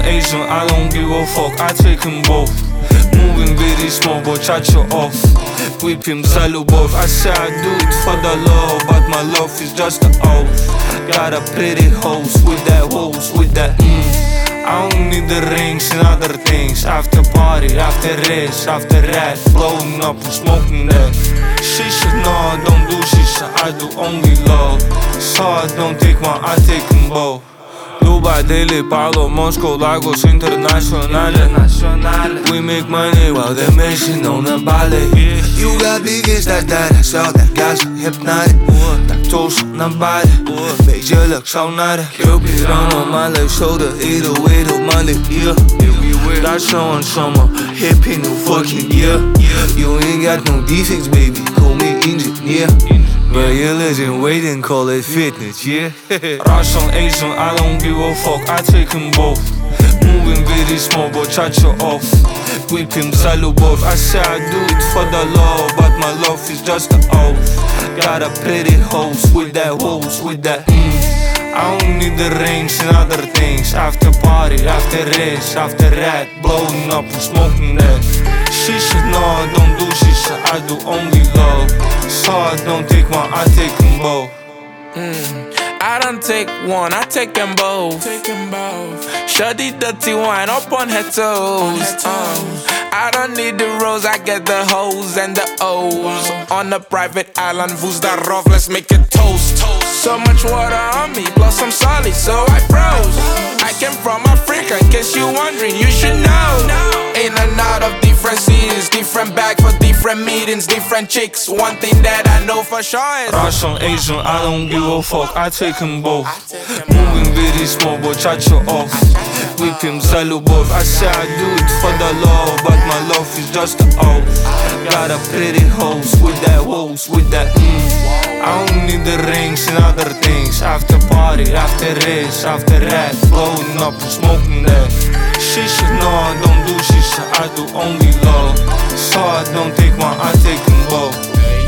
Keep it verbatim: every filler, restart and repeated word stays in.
Asian, I don't give a fuck, I take them both. Moving very small, but chat you off. Whip him, Salubov. I say I do it for the love, but my love is just a oath. Got a pretty host with that hose, with that mm. I don't need the rings and other things. After party, after race, after rat, blowing up and smoking that. She should know I don't do shisha, I do only love. So I don't take one, I take them both. Dubai, Delhi, Paolo, Moscow, Lagos, Internationale. We make money while they're missing on the ballet. You got big ass that that I saw that gas hypnotic. Dat toast on the body, beetje lukt zo naar de Cupid on my left shoulder, eight oh eight op my left ear. That's showing summer, hippie new fucking year. You ain't got no defects, baby, call me engineer. But you're legend, waiting, call it fitness, yeah. Russian, Asian, I don't give a fuck, I take them both. Moving very small, but chat you off. Whip him, Salubov. I say I do it for the love, but my love is just a oath. Got a pretty host with that hose, with that mm. I don't need the rings and other things. After party, after race, after rat, blowing up and smoking that. She should know I don't do shisha, I do only love. So I don't take one, I take them both. Mm. I don't take one, I take them both. Take them both. Shuddy dirty wine up on her toes. Uh, I don't need the rose, I get the hoes and the O's. On a private island, who's that rough? Let's make it toast. So much water on me, plus I'm solid, so I froze. I came from Africa, in case you wondering, you should know. In and out of different cities, different bag for different meetings, different chicks. One thing that I know for sure is Russian, Asian, I don't give a fuck, I take them both. Moving very small, but chat you off. Whip him, Salubov. I say I do it for the love, but my love is just a oath. Got a pretty host with that hose, with that mm. I don't need the rings and other things. After party, after race, after rat, blowing up and smoking that. She should know I don't do shisha, I do only love. So I don't take one, I take them both.